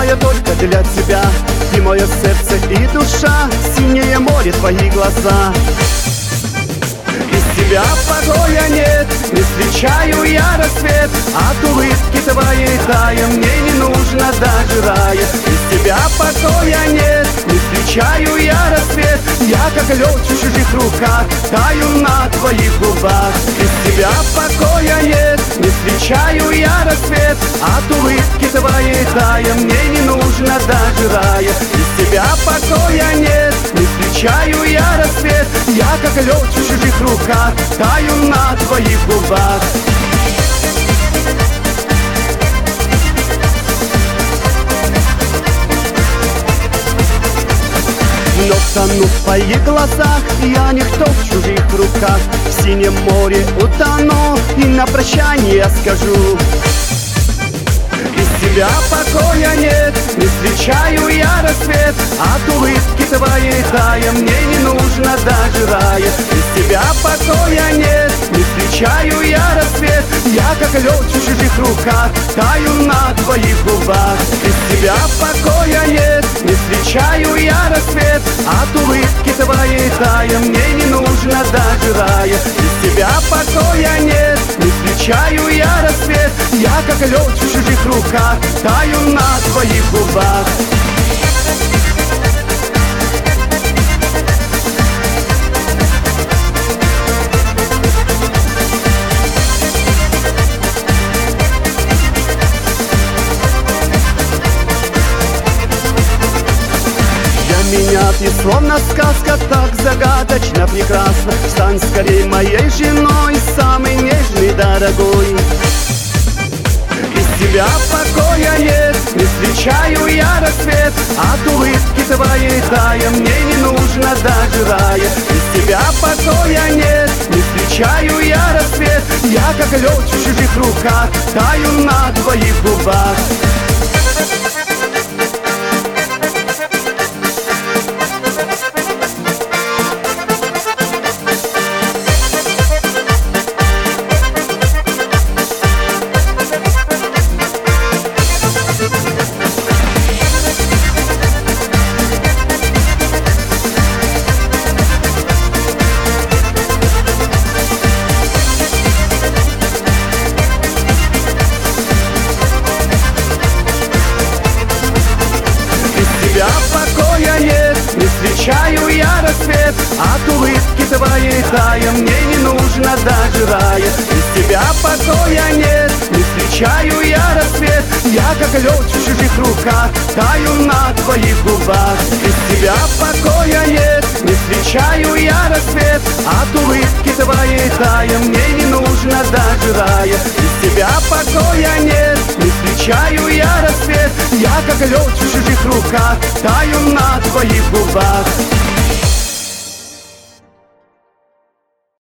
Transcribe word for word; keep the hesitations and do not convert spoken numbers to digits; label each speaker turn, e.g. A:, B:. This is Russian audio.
A: мое только для тебя. Ты мое сердце и душа, синее море твои глаза. Без тебя покоя нет, не встречаю я рассвет. От улыбки твоей тая, мне не нужно даже рая. Без тебя покоя нет, не встречаю я рассвет. Я как лед в чужих руках, таю на твоих губах. Без тебя покоя нет, не встречаю я рассвет. От улыбки твоей тая, мне не нужно даже рая. Без тебя покоя нет, не встречаю я рассвет. Я как лед в чужих руках, таю на твоих губах. Но тону в твоих глазах, я никто в чужих руках. В синем море утону и на прощание скажу: без тебя покоя нет, не встречаю я рассвет. От улыбки твоей тая, мне не нужно даже рая. Без тебя покоя нет, не встречаю я рассвет. Я как лед в чужих руках, таю на твоих губах. Без тебя покоя нет, не встречаю я рассвет. От улыбки твоей тая, мне не нужно даже рая. Без тебя покоя нет, не встречаю я рассвет. Я как лед в чужих руках, таю на твоих губах. Меня ты словно сказка, так загадочно прекрасна. Стань скорей моей женой, самый нежный, дорогой. Без тебя покоя нет, не встречаю я рассвет. От улыбки твоей тая, мне не нужно даже рая. Без тебя покоя нет, не встречаю я рассвет. Я как лед в чужих руках, таю на твоих губах. Покоя нет, не встречаю я рассвет. От улыбки твоей тая, мне не нужно даже рая. Без тебя покоя нет, не встречаю я рассвет. Я как лед в чужих руках, таю на твоих губах. Без тебя покоя нет, не встречаю я рассвет. От улыбки твоей тая, мне не нужно даже рая. Без тебя покоя нет, не встречаю я рассвет. Я как лед в чужих руках, таю на твоих губах.